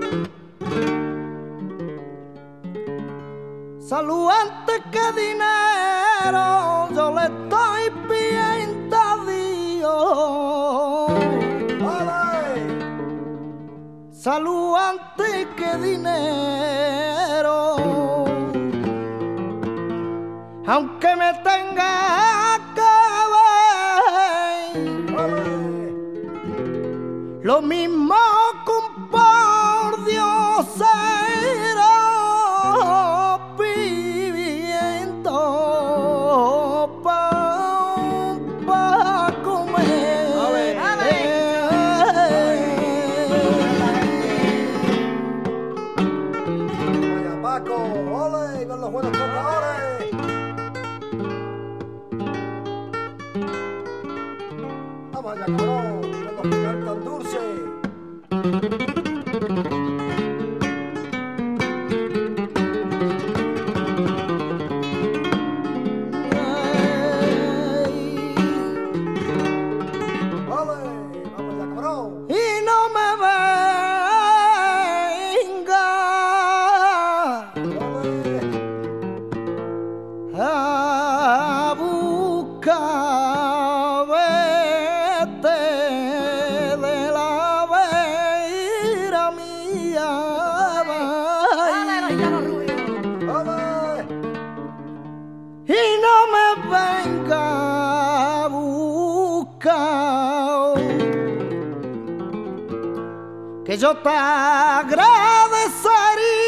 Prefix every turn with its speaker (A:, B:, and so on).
A: Salud antes que dinero, yo le estoy pidiendo a Dios.
B: ¡Vale!
A: Salud antes que dinero, aunque me tenga que ver.
B: ¡Vale!
A: Lo mismo con por Dios será pidiendo pa comer.
B: Vaya Paco, ole, con los buenos tocadores. Vamos allá, cabrón, con los que cantan dulce. Ole, vamos allá, cabrón.
A: Y no me venga
B: Ole.
A: a buscar, vete de la vera mía.
B: Ole.
A: Y no me venga a buscar, que yo te agradecería